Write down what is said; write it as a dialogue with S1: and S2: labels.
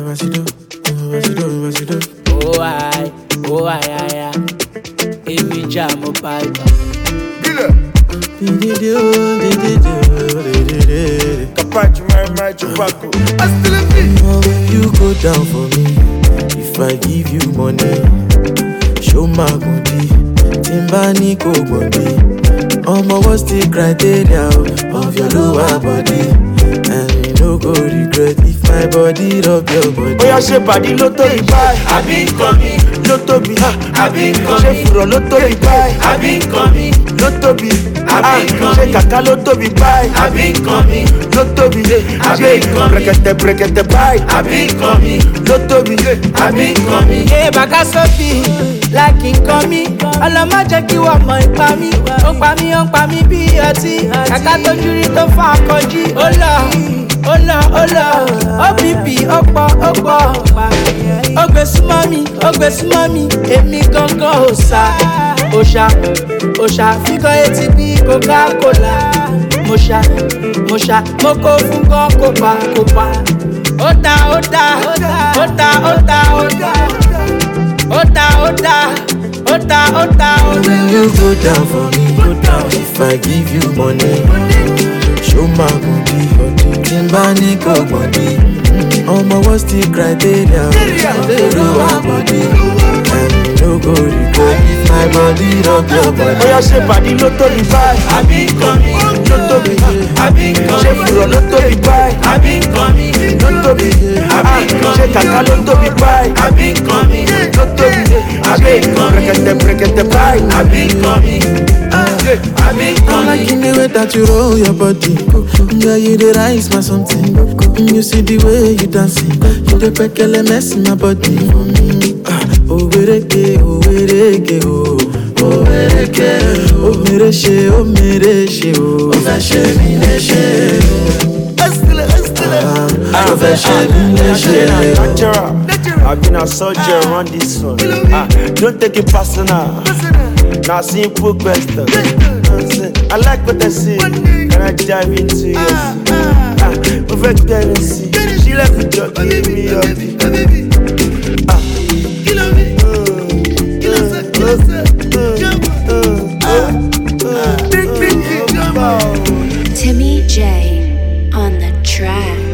S1: I. Every jam up pipe.
S2: You go down for me if I give you money. Show my body, Timbani go body. What's the criteria of your lower body? And you no go regret if my body rub your body.
S3: Oh yeah, she body lotto buy.
S4: I been coming.
S3: Lotto be
S4: I been
S3: she
S4: coming.
S3: furo lotto buy.
S4: I been coming.
S3: Lotto be
S4: I been
S3: she
S4: coming.
S3: kaka lotto buy.
S4: I been coming.
S3: Lotto be
S4: I been coming.
S3: brekete buy.
S4: I been coming.
S3: Lotto be
S4: I been coming.
S1: Hey, baka sofi, like in coming. Ọlọ́mọ jẹ́ kí wọ́n mọ ipa mi. Ó ń pa mí bí ọtí. Kàkà tó júrí tó fún akọjí. Ó lọ. OPP ó pọ̀. Ó gbé súnmọ́ mi. Èmi gangan òòṣà fígọ́ etí bí Coca-Cola. Mo kó fún gan kópa. Ó ta.
S2: When you go down for me, if I give you money, show my body, Timbani go body. What's the criteria of the lower body? And you no go regret if my body rub your body.
S3: Oh yeah, she body lotto buy.
S4: I been coming.
S3: Lotto be
S4: I been
S3: she
S4: coming.
S3: furo lotto buy.
S4: I been coming.
S3: Lotto be she kaka lotto buy.
S4: I been coming.
S3: Lotto be
S4: I been coming.
S3: brekete buy.
S4: I been coming. I been
S2: I'm liking
S4: coming.
S2: the way that you roll your body. Yeah, you the rise my something. You see the way you dancing. You the pekele mess in my body. Oh, wereke, oh. Oh, wereke, oh, mere she, oh. Oh, fashe, mi neshe. Oh, fashe, mi neshe.
S3: Natural. I've been a soldier on this one. Don't take it personal. Now simple question. I like what I see. Can I dive into yours? Perfect tendency. She left me just give me up.
S5: Timmy J on the track.